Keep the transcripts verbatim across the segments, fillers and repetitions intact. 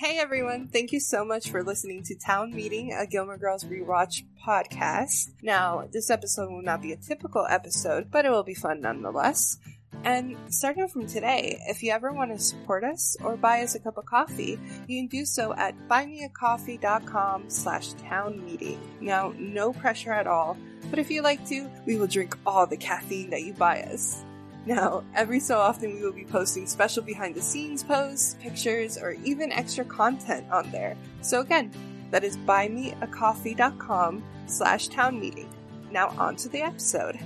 Hey everyone, thank you so much for listening to Town Meeting, a Gilmore Girls Rewatch podcast. Now, this episode will not be a typical episode, but it will be fun nonetheless. And starting from today, if you ever want to support us or buy us a cup of coffee, you can do so at buymeacoffee.com slash town meeting. Now, no pressure at all, but if you like to, we will drink all the caffeine that you buy us. Now, every so often we will be posting special behind-the-scenes posts, pictures, or even extra content on there. So again, that is buymeacoffee.com slash town meeting. Now on to the episode.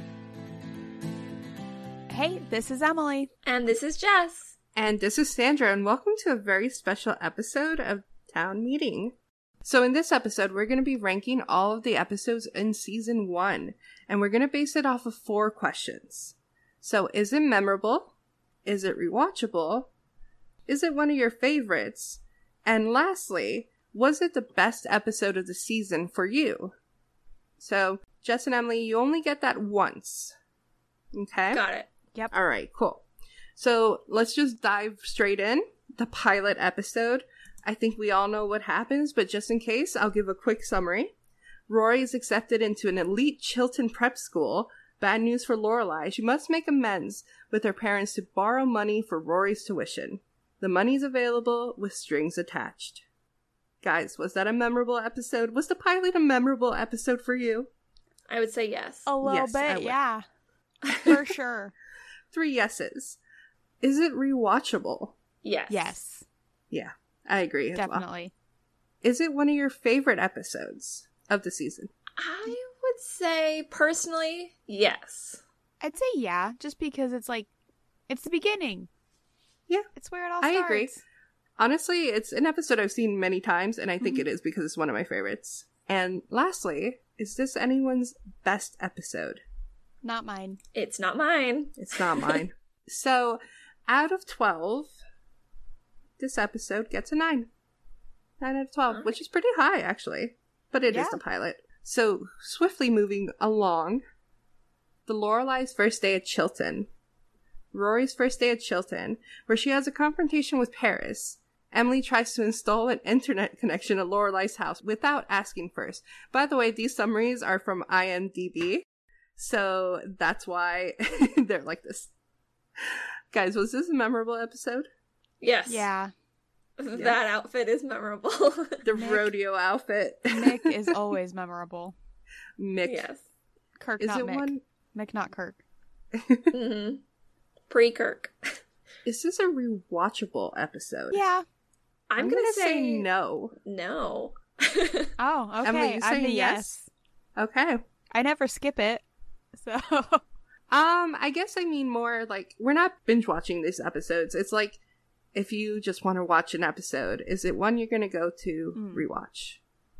Hey, this is Emily. And this is Jess. And this is Sandra, and welcome to a very special episode of Town Meeting. So in this episode, we're going to be ranking all of the episodes in Season one, and we're going to base it off of four questions. So, is it memorable? Is it rewatchable? Is it one of your favorites? And lastly, was it the best episode of the season for you? So, Jess and Emily, you only get that once. Okay? Got it. Yep. All right, cool. So, let's just dive straight in. The pilot episode. I think we all know what happens, but just in case, I'll give a quick summary. Rory is accepted into an elite Chilton prep school. Bad news for Lorelai. She must make amends with her parents to borrow money for Rory's tuition. The money's available with strings attached. Guys, was that a memorable episode? Was the pilot a memorable episode for you? I would say yes. A little Yes, I bit, would. yeah. For sure. Three yeses. Is it rewatchable? Yes. Yes. Yeah, I agree as well. Definitely. Is it one of your favorite episodes of the season? I would say, personally, yes. I'd say yeah, just because it's like, it's the beginning. Yeah. It's where it all I starts. agree. Honestly, it's an episode I've seen many times, and I think Mhm. it is because it's one of my favorites. And lastly, is this anyone's best episode? Not mine. It's not mine. It's not mine. So, out of twelve, this episode gets a nine. nine out of twelve, Alright. which is pretty high, actually. But it is Yeah. the pilot. So, swiftly moving along, the Lorelai's first day at Chilton. Rory's first day at Chilton, where she has a confrontation with Paris. Emily tries to install an internet connection at Lorelai's house without asking first. By the way, these summaries are from I M D B, so that's why they're like this. Guys, was this a memorable episode? Yes. Yeah. That outfit is memorable. The Mick. rodeo outfit. Mick is always memorable. Mick. Yes. Kirk, Is not it Mick. one? Mick, not Kirk. hmm Pre-Kirk. Is this a rewatchable episode? Yeah. I'm, gonna, say, no. no. Oh, okay. Emily, you I'm saying the yes? yes. Okay. I never skip it. So, Um, I guess I mean more like, we're not binge watching these episodes. It's like, if you just want to watch an episode, is it one you're going to go to Mm. rewatch?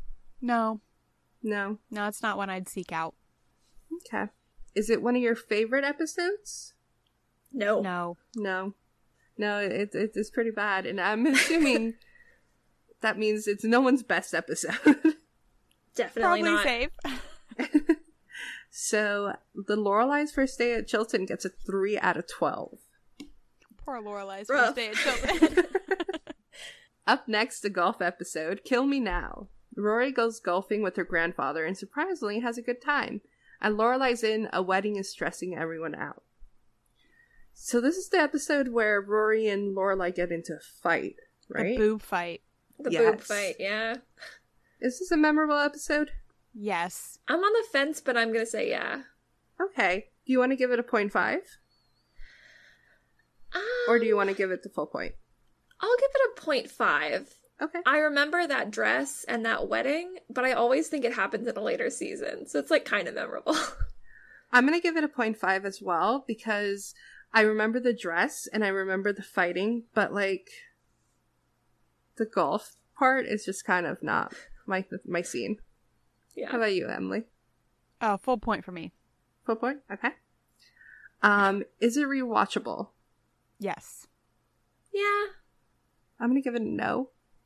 no. No. No, it's not one I'd seek out. Okay. Is it one of your favorite episodes? No. No. No. No, it, it, it's pretty bad. And I'm assuming that means it's no one's best episode. Definitely Probably not. safe. So, the Lorelai's first day at Chilton gets a three out of twelve. Poor Lorelai's Rough. first day at Chilton. Up next, the golf episode, Kill Me Now. Rory goes golfing with her grandfather and surprisingly has a good time. And Lorelai's in a wedding is stressing everyone out. So this is the episode where Rory and Lorelai get into a fight, right? The boob fight. The boob Yes. fight, yeah. Is this a memorable episode? Yes. I'm on the fence, but I'm gonna say yeah. Okay. Do you want to give it a point five? Um, Or do you want to give it the full point? I'll give it a point five. Okay. I remember that dress and that wedding, but I always think it happens in a later season, so it's like kind of memorable. I'm going to give it a point five as well because I remember the dress and I remember the fighting, but like the golf part is just kind of not my my scene. How Yeah. about you, Emily? Oh, full point for me. Full point? Okay. Um, is it rewatchable? Yes. Yeah. I'm going to give it a no.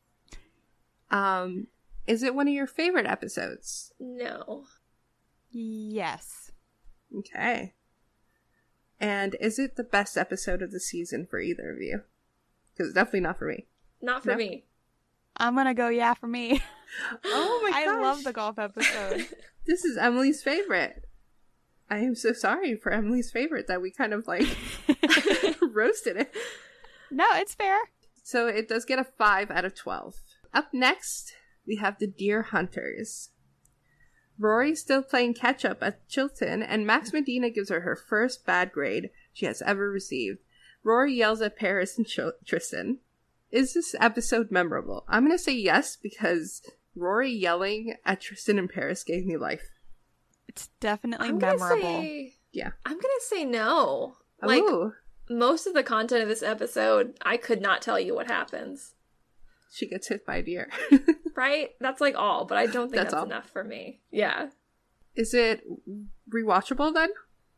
Um, is it one of your favorite episodes? No. Yes. Okay. And is it the best episode of the season for either of you? Because it's definitely not for me. Not for No. me. I'm gonna go yeah for me. Oh my gosh. I love the golf episode. This is Emily's favorite. I am so sorry for Emily's favorite that we kind of like roasted it. No, it's fair. So it does get a five out of twelve. Up next, we have the Deer Hunters. Rory's still playing catch-up at Chilton, and Max Medina gives her her first bad grade she has ever received. Rory yells at Paris and Ch- Tristan. Is this episode memorable? I'm going to say yes, because Rory yelling at Tristan and Paris gave me life. It's definitely I'm gonna memorable. Say, Yeah. I'm gonna say no. Like, Ooh. most of the content of this episode, I could not tell you what happens. She gets hit by a deer. Right? That's like all, but I don't think That's that's, all. enough for me. Yeah. Is it rewatchable then?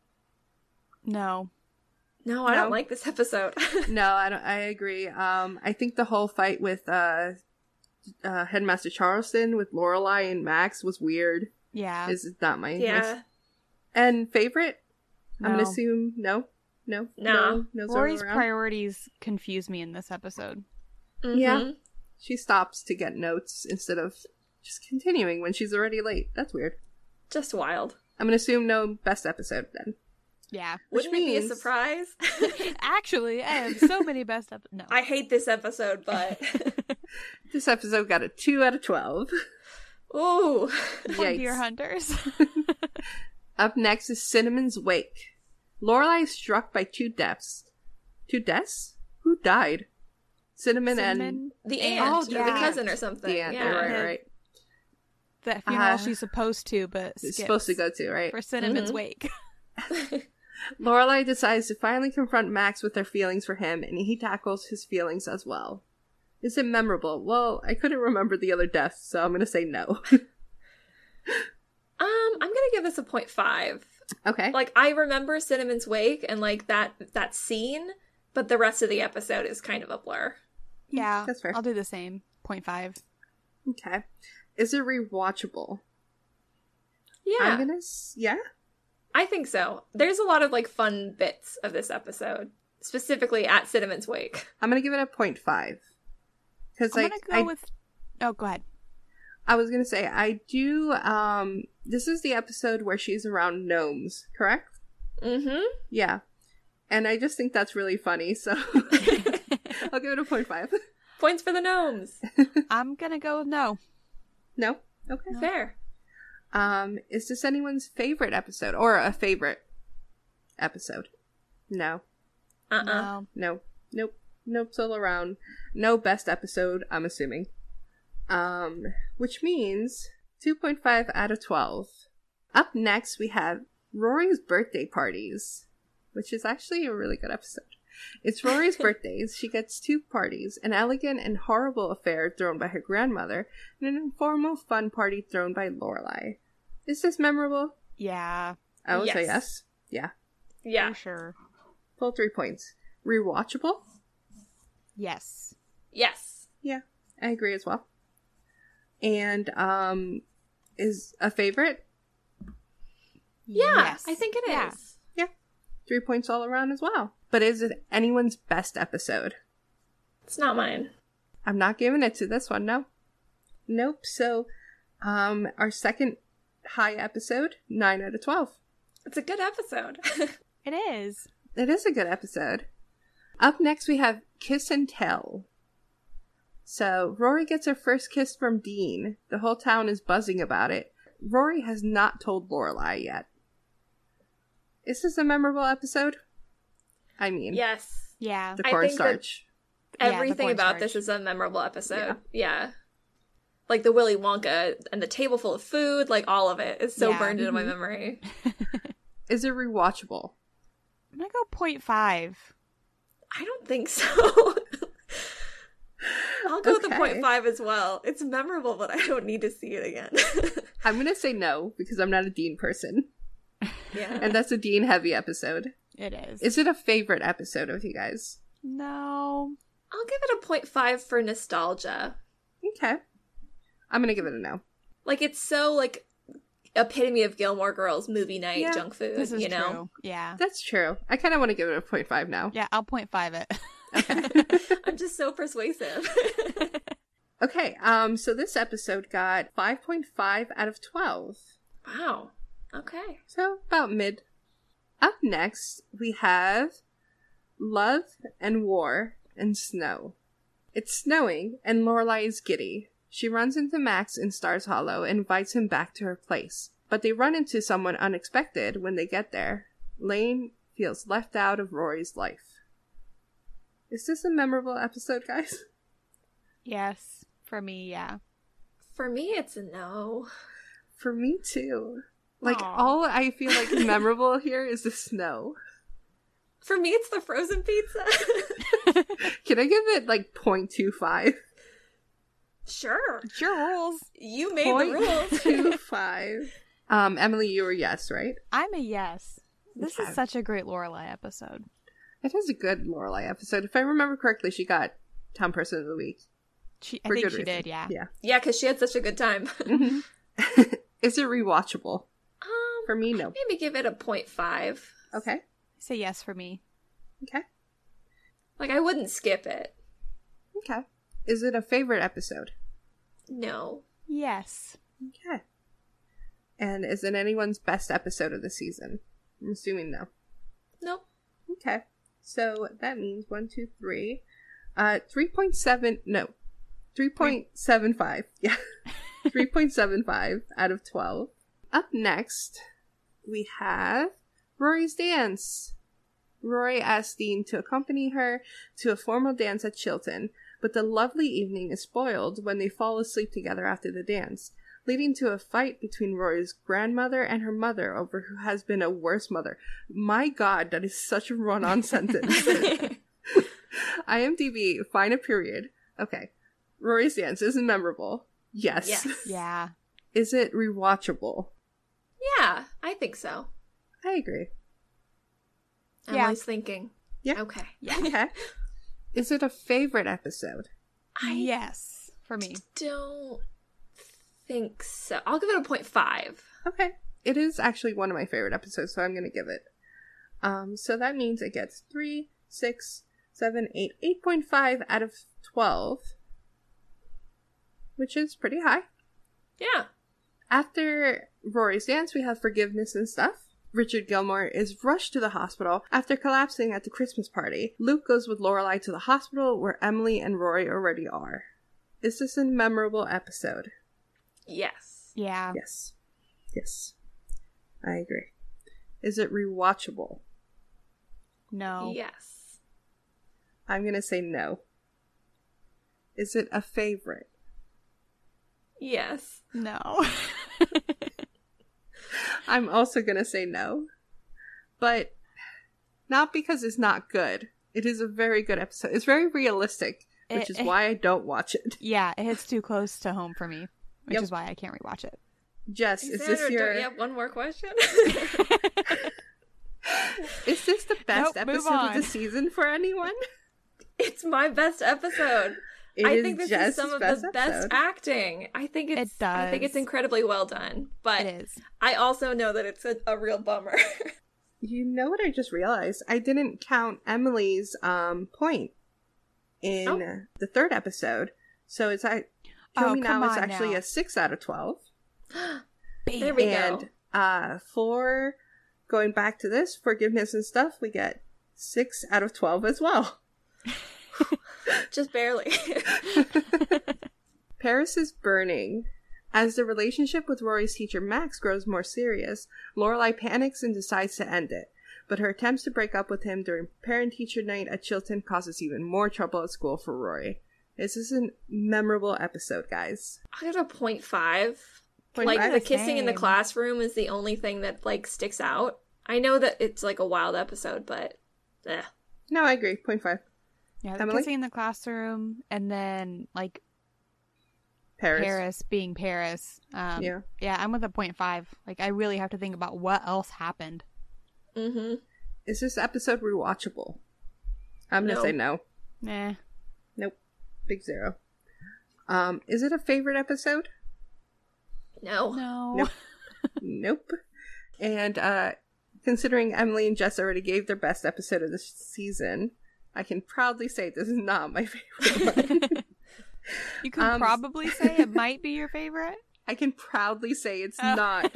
No. No, I No. don't like this episode. No, I don't. I agree. Um, I think the whole fight with uh, uh, Headmaster Charleston with Lorelai and Max was weird. Yeah. This is not my Yeah. my- And favorite? I'm gonna No. assume no, no, No. no, no. throwing Rory's around. priorities confuse me in this episode. Yeah. Mhm. She stops to get notes instead of just continuing when she's already late. That's weird. Just wild. I'm gonna assume no best episode then. Yeah. Which Wouldn't it be a means- surprise? Actually, I have so many best episodes. No. I hate this episode, but This episode got a two out of twelve. ooh. Poor Yikes. Deer Hunters. Up next is Cinnamon's Wake. Lorelai is struck by two deaths. Two deaths? Who died? Cinnamon, and Cinnamon, The and- aunt, Oh, or the the aunt. cousin or something. the aunt. Yeah. Right, right, right. the funeral Uh, she's supposed to, but It's skips supposed to go to, right? for Cinnamon's Mhm. wake. Lorelai decides to finally confront Max with her feelings for him, and he tackles his feelings as well. Is it memorable? Well, I couldn't remember the other deaths, so I'm gonna say no. Um, I'm gonna give this a point five. Okay. Like, I remember Cinnamon's Wake and like that that scene, but the rest of the episode is kind of a blur. Yeah, That's fair. I'll do the same. Point five. Okay. Is it rewatchable? Yeah, I'm gonna. S- yeah. I think so. There's a lot of like fun bits of this episode, specifically at Cinnamon's Wake. I'm gonna give it a point five. Because I'm like gonna go I, with. Oh, go ahead. I was gonna say I do. Um, this is the episode where she's around gnomes, correct? Mm-hmm. Yeah. And I just think that's really funny, so I'll give it a point five. Points for the gnomes. I'm gonna go with no. No? Okay. No. Fair. Um, is this anyone's favorite episode or a favorite episode? No. Uh-uh. No. No. Nope. Nope. All around. No best episode, I'm assuming. Um, which means two point five out of twelve. Up next, we have Rory's birthday parties, which is actually a really good episode. It's Rory's birthdays. She gets two parties, an elegant and horrible affair thrown by her grandmother, and an informal fun party thrown by Lorelai. Is this memorable? Yeah, I would say Yes. yes. Yeah. Yeah. for sure. Full three points. Rewatchable? Yes. Yes. Yeah, I agree as well. And, um, is a favorite? Yeah, Yes. I think it is. Yeah. Three points all around as well. But is it anyone's best episode? It's not mine. I'm not giving it to this one, no. Nope. So, um, our second high episode, nine out of twelve. It's a good episode. It is. It is a good episode. Up next, we have Kiss and Tell. So, Rory gets her first kiss from Dean. The whole town is buzzing about it. Rory has not told Lorelai yet. Is this a memorable episode? I mean, Yes. Yeah. the I think that- cornstarch. Yeah, the Everything about cornstarch. this is a memorable episode. Yeah. Like the Willy Wonka and the table full of food, like all of it is so Yeah. burned into my Mhm. memory. Is it rewatchable? I'm gonna go point five. I don't think so. I'll go with the Okay. point five as well. It's memorable, but I don't need to see it again. I'm gonna say no because I'm not a Dean person, yeah. and that's a Dean heavy episode. It is. Is it a favorite episode of you guys? No. I'll give it a point five for nostalgia. Okay, I'm gonna give it a no. Like it's so like epitome of Gilmore Girls movie night Yeah, junk food, This is you know. true. Yeah. That's true. I kind of want to give it a point five now. Yeah, I'll point five it. I'm just so persuasive. Okay, um, so this episode got five point five out of twelve. Wow. Okay. So, about mid. Up next, we have Love and War and Snow. It's snowing, and Lorelai is giddy. She runs into Max in Stars Hollow and invites him back to her place. But they run into someone unexpected when they get there. Lane feels left out of Rory's life. Is this a memorable episode, guys? Yes. For me, yeah. For me, it's a no. For me, too. Like, Aww. all I feel like memorable here is the snow. For me, it's the frozen pizza. Can I give it, like, zero point two five? Sure. It's your rules. You made the rules. zero point two five. um, Emily, you were yes, right? I'm a yes. This Okay. is such a great Lorelai episode. It is a good Lorelai episode. If I remember correctly, she got Town Person of the Week. She, I For think good she reason. did, yeah. Yeah. Yeah, because she had such a good time. Mhm. Is it rewatchable? Um, For me, no. maybe give it a point five. Okay. Say yes for me. Okay. Like, I wouldn't skip it. Okay. Is it a favorite episode? No. Yes. Okay. And is it anyone's best episode of the season? I'm assuming no. Nope. Okay. So that means one, two, three. Uh, three point seven, no. three point seven five. Yeah. three point seven five out of twelve. Up next, we have Rory's dance. Rory asks Dean to accompany her to a formal dance at Chilton, but the lovely evening is spoiled when they fall asleep together after the dance, leading to a fight between Rory's grandmother and her mother over who has been a worse mother. My god, that is such a run-on sentence. IMDb, find a period. Okay. Rory's dance isn't memorable. Yes. Yes. Yeah. Is it rewatchable? Yeah, I think so. I agree. Yeah. Emily's thinking. Yeah. Okay. Yeah. Okay. Is it a favorite episode? I yes. For me. don't think so. I'll give it a point five. Okay. It is actually one of my favorite episodes, so I'm going to give it. Um, so that means it gets three, six, seven, eight, eight point five out of twelve, which is pretty high. Yeah. After Rory's dance, we have forgiveness and stuff. Richard Gilmore is rushed to the hospital after collapsing at the Christmas party. Luke goes with Lorelai to the hospital where Emily and Rory already are. Is this a memorable episode? Yes. Yeah. Yes. Yes. I agree. Is it rewatchable? No. Yes. I'm going to say no. Is it a favorite? Yes. No. I'm also going to say no. But not because it's not good. It is a very good episode. It's very realistic, which It- is why I don't watch it. Yeah, it hits too close to home for me, which Yep. is why I can't rewatch it. Jess, is Xander, this your... don't you have one more question? Is this the best Nope, move episode of the on. season for anyone? It's my best episode. It I is think this Jess's is some of best the best episode. acting. I think it's It I think it's does. incredibly well done. But It is. I also know that it's a, a real bummer. You know what I just realized? I didn't count Emily's um point in Oh. the third episode. So it's I Oh, Kill Me Now come is on actually now. a six out of twelve. There we and go. uh for going back to this, forgiveness and stuff, we get six out of twelve as well. Just barely. Paris is burning. As the relationship with Rory's teacher Max grows more serious, Lorelai panics and decides to end it. But her attempts to break up with him during parent-teacher night at Chilton causes even more trouble at school for Rory. This is a memorable episode, guys. I give it a point five. Point Like five? the kissing in the Same. classroom is the only thing that like sticks out. I know that it's like a wild episode, but eh. No, I agree. Point five. Yeah, the Emily? kissing in the classroom, and then like Paris. Paris being Paris. Um, Yeah. yeah, I'm with a point five. Like, I really have to think about what else happened. Mm-hmm. Is this episode rewatchable? I'm gonna No. say no. Nah. Nope. Big zero. Um, is it a favorite episode? No. No. Nope. Nope. And uh considering Emily and Jess already gave their best episode of the season, I can proudly say this is not my favorite one. You can Um, probably say it might be your favorite. I can proudly say it's Oh. not.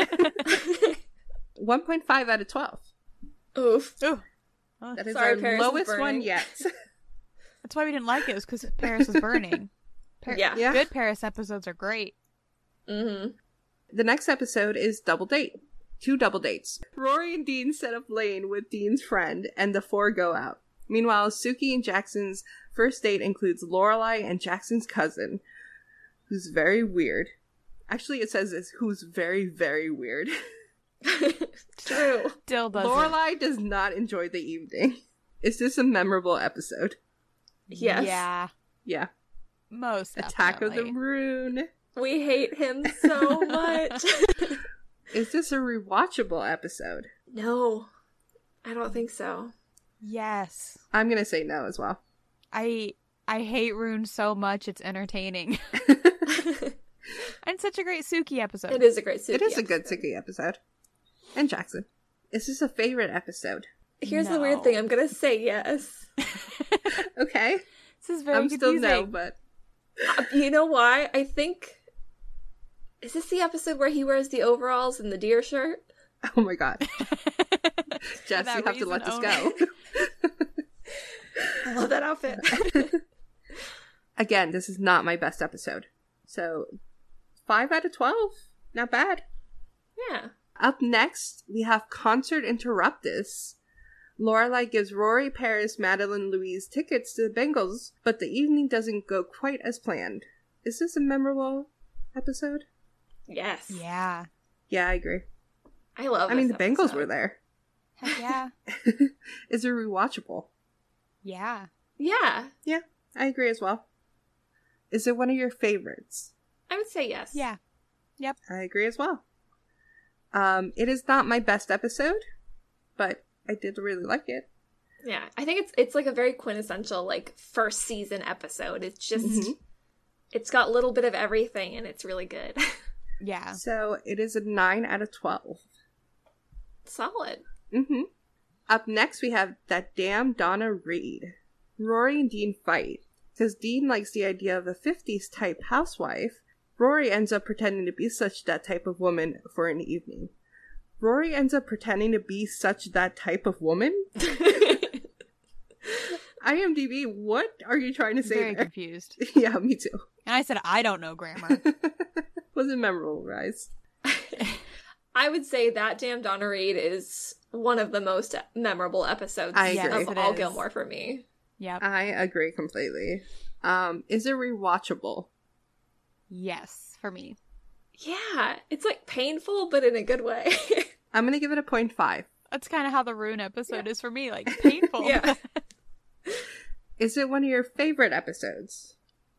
one point five out of twelve. Oof. Ooh. That is Sorry, our Paris is lowest one burning. yet. That's why we didn't like it, was because Paris was burning. Par- Yeah. Yeah. Good Paris episodes are great. Mm-hmm. The next episode is Double Date. Two double dates. Rory and Dean set up Lane with Dean's friend, and the four go out. Meanwhile, Suki and Jackson's first date includes Lorelai and Jackson's cousin, who's very weird. Actually, it says this, who's very, very weird. True. Still doesn't. Lorelai does not enjoy the evening. Is this a memorable episode? Yes. Yeah. Yeah. Most Attack of the definitely. Rune. We hate him so much. Is this a rewatchable episode? No. I don't think so. Yes. I'm gonna say no as well. I I hate Rune so much, it's entertaining. And such a great Suki episode. It is a great Suki It is a good episode. Suki episode. And Jackson. Is this a favorite episode? Here's the No. weird thing. I'm gonna say yes. Okay. This is very I'm still confusing. no, but Uh, you know why? I think... Is this the episode where he wears the overalls and the deer shirt? oh my god. Jess, that you have to reason let this only. go. I love that outfit. Again, this is not my best episode. So, five out of twelve. Not bad. Yeah. Up next, we have Concert Interruptus. Lorelai gives Rory, Paris, Madeline, Louise tickets to the Bengals, but the evening doesn't go quite as planned. Is this a memorable episode? Yes. Yeah. Yeah, I agree. I love I mean, this the Bengals episode. were there. Heck yeah. Is it rewatchable? Yeah. Yeah. Yeah, I agree as well. Is it one of your favorites? I would say yes. Yeah. Yep. I agree as well. Um, it is not my best episode, but I did really like it. Yeah. I think it's it's like a very quintessential like first season episode. It's just Mhm. it's got a little bit of everything and it's really good. Yeah. So it is a nine out of twelve. Solid. Mm-hmm. Up next, we have That Damn Donna Reed. Rory and Dean fight. Because Dean likes the idea of a fifties type housewife, Rory ends up pretending to be such that type of woman for an evening. Rory ends up pretending to be such that type of woman? IMDb, what are you trying to say Very there? confused. Yeah, me too. And I said, I don't know grammar. Was it memorable, Rise? I would say That Damn Donna Reed is one of the most memorable episodes I agree. of Yes, it all is. Gilmore for me. Yep. I agree completely. Um, is it rewatchable? Yes, for me. Yeah, it's like painful, but in a good way. I'm gonna give it a point five. That's kind of how the Rune episode is for me. Like, painful. Yeah. Is it one of your favorite episodes?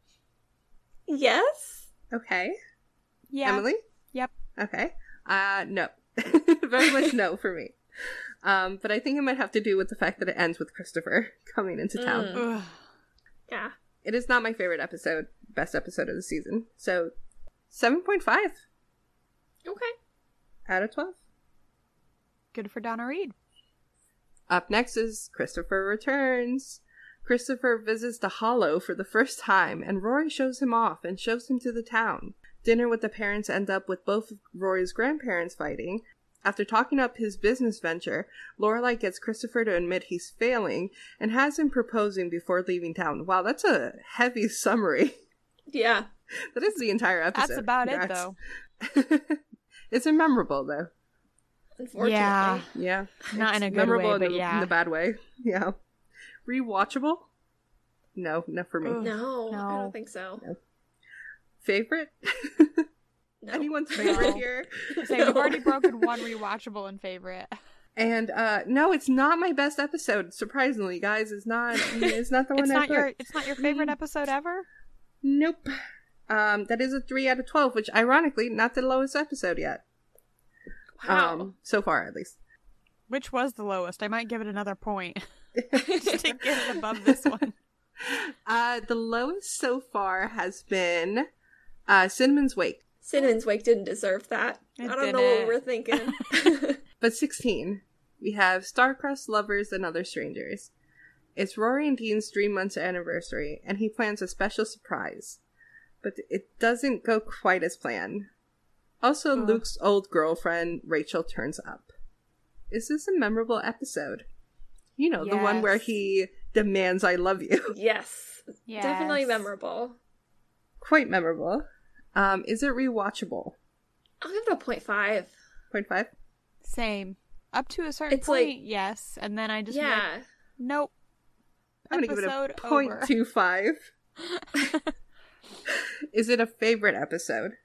Yes. Okay. Yeah. Emily? Yep. Okay. Uh, no. Very much no for me. Um, but I think it might have to do with the fact that it ends with Christopher coming into town. Mm. Ugh. Yeah. It is not my favorite episode, best episode of the season. So, seven point five Okay. out of twelve. Good for Donna Reed. Up next is Christopher Returns. Christopher visits the Hollow for the first time, and Rory shows him off and shows him to the town. Dinner with the parents end up with both of Rory's grandparents fighting. After talking up his business venture, Lorelai gets Christopher to admit he's failing and has him proposing before leaving town. Wow, that's a heavy summary. Yeah. That is the entire episode. That's about it, Congrats. though. It's memorable, though. Unfortunately. Yeah. Yeah. Not in a It's good memorable way, in but the, yeah. in the bad way. Yeah. Rewatchable? No, not for me. Ugh. No, I No. don't think so. Favorite? No. Anyone's favorite No. here? So we've already broken one rewatchable and favorite. And uh no, it's not my best episode. Surprisingly, guys, it's not. It's not the one It's I not put. your. It's not your favorite episode ever. Nope. Um, that is a three out of twelve, which ironically not the lowest episode yet. Wow. Um, so far at least. Which was the lowest? I might give it another point just to get it above this one. Uh, the lowest so far has been uh Cinnamon's Wake, Cinnamon's Wake didn't deserve that. It I don't know what didn't. we were thinking. but sixteen. We have Star-Crossed Lovers and Other Strangers. It's Rory and Dean's three months anniversary, and he plans a special surprise. but it doesn't go quite as planned. Also, Ugh. Luke's old girlfriend, Rachel, turns up. Is this a memorable episode? You know, the one where Yes. he demands I love you. Yes. Yes. Definitely memorable. Quite memorable. Um, is it rewatchable? I'll give it a point five. Point five? Same. Up to a certain It's point, like- yes. And then I just be Yeah. like, nope. I'm gonna give it a Episode point over. two five. Is it a favorite episode?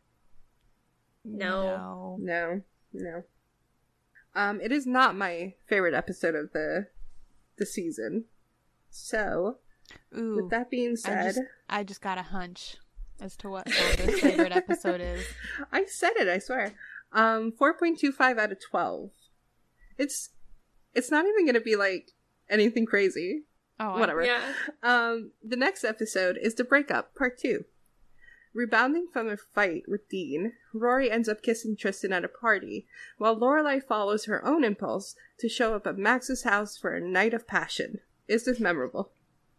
No. No. No, no. Um, it is not my favorite episode of the the season. So, Ooh. with that being I said, just, I just got a hunch as to what Sandra's favorite episode is. I said it, I swear. Um, four point two five out of twelve. It's it's not even gonna be like anything crazy. Oh, I- Whatever. Yeah. Um, the next episode is The Breakup, Part two. Rebounding from a fight with Dean, Rory ends up kissing Tristan at a party, while Lorelai follows her own impulse to show up at Max's house for a night of passion. Is this memorable?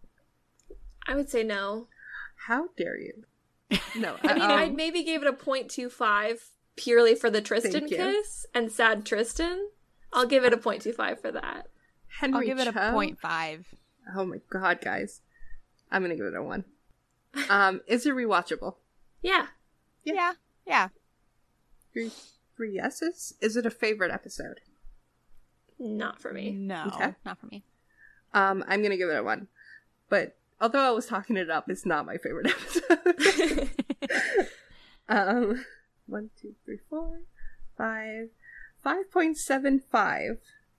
I would say no. How dare you? No, I mean, um, I'd maybe give it a point two five purely for the Tristan Thank you. kiss and sad Tristan. I'll give it a point two five for that. Henry I'll give it a Cho? point five. Oh my god, guys. I'm gonna give it a one. Um, is it rewatchable? Yeah. Yeah. Yeah. Yeah. Three, three yeses? Is it a favorite episode? Not for me. No, Okay. not for me. Um, I'm gonna give it a one. But although I was talking it up, it's not my favorite episode. um, one, two, three, four, five, five point seven five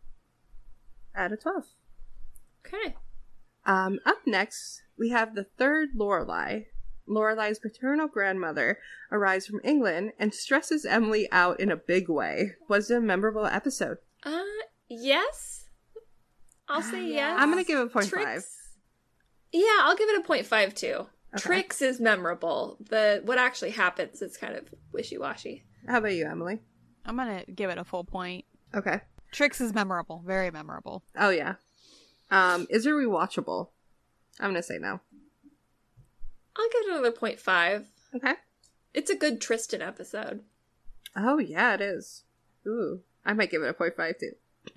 out of twelve. Okay. Um, up next, we have the third Lorelai. Lorelai's paternal grandmother arrives from England and stresses Emily out in a big way. Was it a memorable episode? Uh, yes. I'll say yes. I'm gonna give it a point Tricks. five. Yeah, I'll give it a point five too. Okay. Tricks is memorable. The what actually happens is kind of wishy washy. How about you, Emily? I'm gonna give it a full point. Okay. Tricks is memorable, very memorable. Oh yeah. Um, is it rewatchable? I'm gonna say no. I'll give it another point five. Okay. It's a good Tristan episode. Oh yeah, it is. Ooh, I might give it a point five too.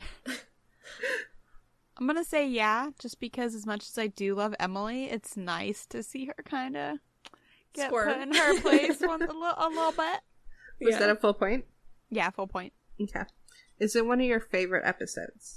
I'm gonna say yeah, just because as much as I do love Emily, it's nice to see her kind of get Squirm. put in her place one a little, a little bit. Was Yeah. that a full point? Yeah, full point. Okay. Is it one of your favorite episodes?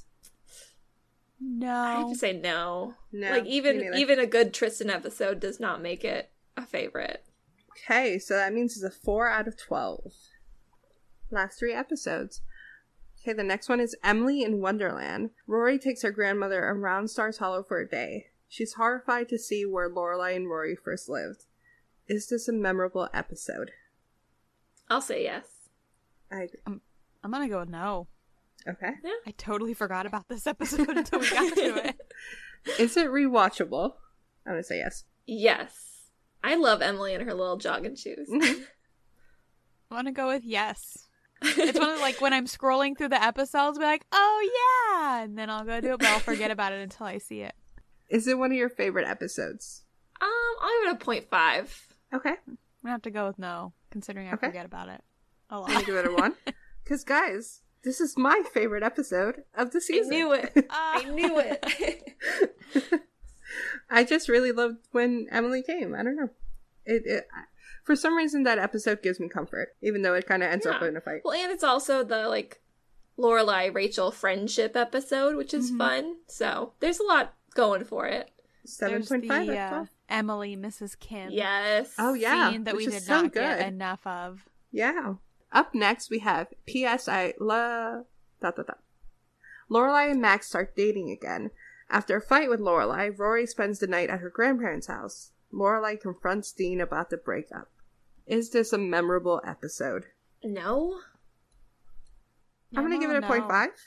No, I have to say no. No, Like me even neither. even a good Tristan episode does not make it a favorite. Okay, so that means it's a four out of twelve. Last three episodes. Okay, the next one is Emily in Wonderland. Rory takes her grandmother around Stars Hollow for a day. She's horrified to see where Lorelai and Rory first lived. Is this a memorable episode? I'll say yes. I agree. I'm gonna go with no. Okay. I totally forgot about this episode until we got to it. Is it rewatchable? I'm gonna say yes. Yes. I love Emily and her little jogging shoes. Mm-hmm. I want to go with yes. It's one of like when I'm scrolling through the episodes, I'll be like, oh yeah, and then I'll go do it, but I'll forget about it until I see it. Is it one of your favorite episodes? Um, I'll give it a point five. Okay. I'm gonna have to go with no, considering I Okay. forget about it a I'm gonna lot. give it a one. Because, guys, this is my favorite episode of the I season. knew it. Ah. I knew it. I just really loved when Emily came. I don't know. It, it for some reason that episode gives me comfort, even though it kind of ends up Yeah. in a fight. Well, and it's also the like Lorelai Rachel friendship episode, which is Mhm. fun. So there's a lot going for it. Seven There's point five. the uh, Emily, Missus Kim Yes. Oh yeah, scene that which we is did so not good. get enough of. Yeah. Up next, we have P S I La. Dot, dot, dot. Lorelai and Max start dating again. After a fight with Lorelai, Rory spends the night at her grandparents' house. Lorelai confronts Dean about the breakup. Is this a memorable episode? No. I'm gonna give it a no. point five.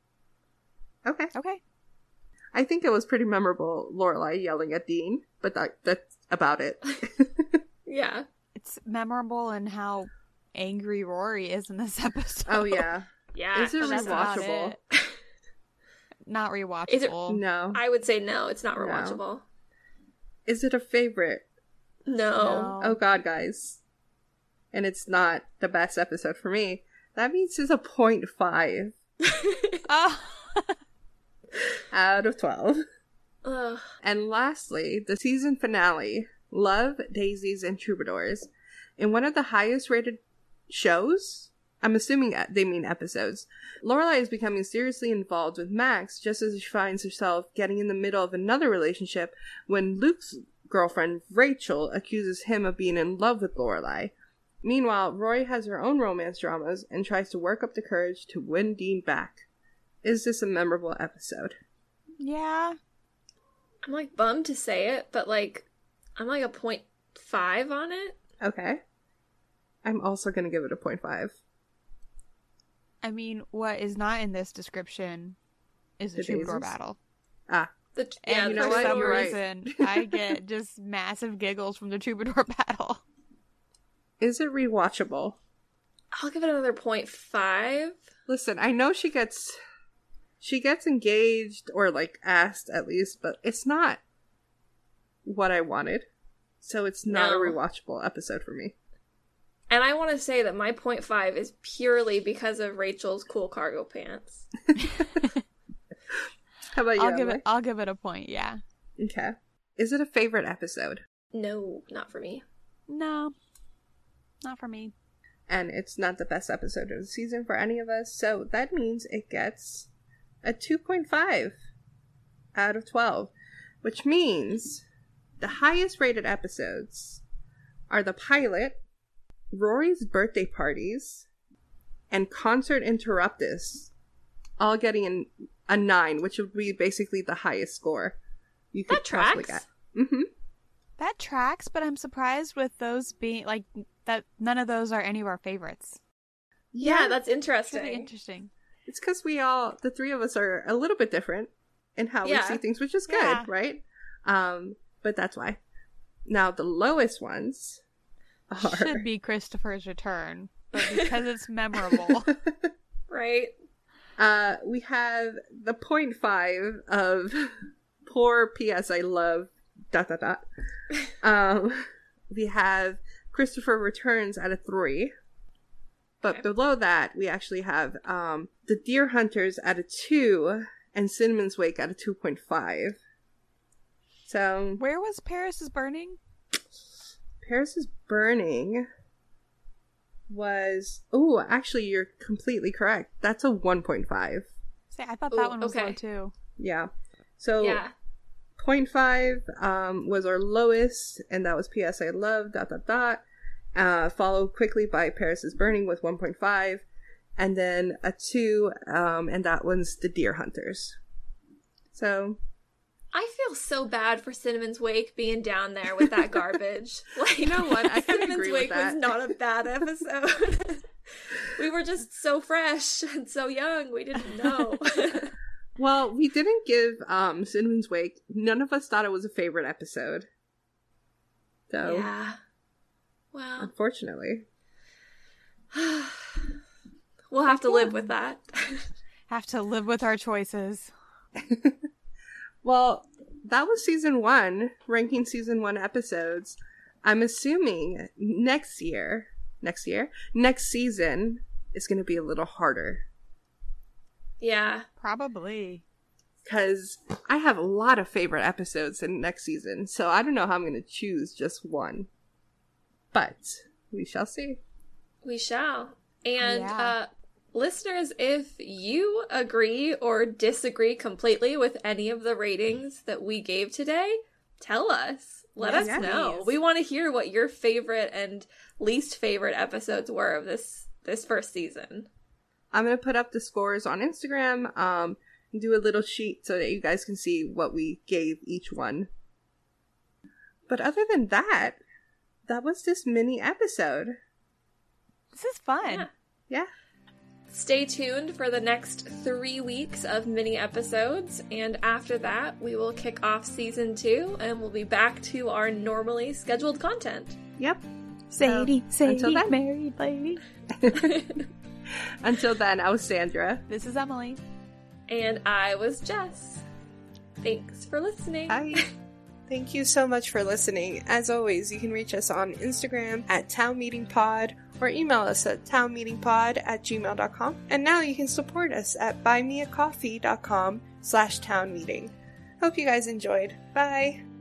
Okay. Okay. I think it was pretty memorable, Lorelai yelling at Dean, but that that's about it. Yeah. It's memorable in how angry Rory is in this episode. Oh yeah. Yeah. Is it But that's about rewatchable? it. Not rewatchable. Is it- No. I would say no. It's not No. rewatchable. Is it a favorite No. No. Oh god, guys. And it's not the best episode for me. That means it's a point five Oh. out of twelve. Ugh. And lastly, the season finale, Love, Daisies, and Troubadours. In one of the highest rated shows, I'm assuming they mean episodes, Lorelai is becoming seriously involved with Max just as she finds herself getting in the middle of another relationship when Luke's girlfriend, Rachel, accuses him of being in love with Lorelai. Meanwhile, Rory has her own romance dramas and tries to work up the courage to win Dean back. Is this a memorable episode? Yeah. I'm like bummed to say it, but like I'm like a point five on it. Okay. I'm also going to give it a point five. I mean, what is not in this description is a The troubadour daisies? battle. Ah, The, And yeah, you know for what? some You're right. reason, I get just massive giggles from the troubadour battle. is it rewatchable? I'll give it another point five. Listen, I know she gets she gets engaged or like asked at least, but it's not what I wanted. So it's not No. a rewatchable episode for me. And I want to say that my point five is purely because of Rachel's cool cargo pants. How about you? I'll give Emily? it. I'll give it a point. Yeah. Okay. Is it a favorite episode? No, not for me. No, not for me. And it's not the best episode of the season for any of us, so that means it gets a two point five out of twelve, which means the highest rated episodes are the pilot, Rory's birthday parties, and Concert Interruptus, all getting an, a nine, which would be basically the highest score you could That possibly tracks. get. Mm-hmm. That tracks, but I'm surprised with those being like that. None of those are any of our favorites. Yeah, that's It's interesting. really interesting. It's because we all, the three of us, are a little bit different in how Yeah. we see things, which is good, Yeah. right? Um, but that's why. Now, the lowest ones are... Should be Christopher's Return, but because it's memorable. Right? uh, we have the point five of poor P S I love dot dot dot. Um, we have Christopher Returns at a three. But Okay. below that, we actually have um, The Deer Hunters at a two and Cinnamon's Wake at a two point five. So, Where was Paris is Burning? Paris is Burning was... Oh, actually, you're completely correct. That's a one point five. See, I thought Ooh, that one was okay. low too. Yeah. So, Yeah. zero point five um, was our lowest, and that was P S I Love, dot, dot, dot. Uh, followed quickly by Paris is Burning with one point five, and then a two, um, and that one's The Deer Hunters. So, I feel so bad for Cinnamon's Wake being down there with that garbage. Like, You know what? I kinda Cinnamon's agree with Wake that. was not a bad episode. We were just so fresh and so young. We didn't know. well, we didn't give um, Cinnamon's Wake. None of us thought it was a favorite episode. So, Yeah. Well, unfortunately. we'll have to live with that. Have to live with our choices. Well, that was season one, ranking season one episodes. I'm assuming next year, next year, next season is going to be a little harder. Yeah. Probably. Because I have a lot of favorite episodes in next season, so I don't know how I'm going to choose just one. But we shall see. We shall. And Yeah. uh listeners, if you agree or disagree completely with any of the ratings that we gave today, tell us. Let Yes, us know. please. We want to hear what your favorite and least favorite episodes were of this this first season. I'm going to put up the scores on Instagram, um, and do a little sheet so that you guys can see what we gave each one. But other than that, that was this mini episode. This is fun. Yeah. Yeah. Stay tuned for the next three weeks of mini episodes, and after that, we will kick off season two, and we'll be back to our normally scheduled content. Yep. Sadie, Sadie, until then. married lady. Until then, I was Sandra. This is Emily. And I was Jess. Thanks for listening. Bye. Thank you so much for listening. As always, you can reach us on Instagram at townmeetingpod or email us at townmeetingpod at gmail dot com. And now you can support us at buymeacoffee.com slash townmeeting. Hope you guys enjoyed. Bye!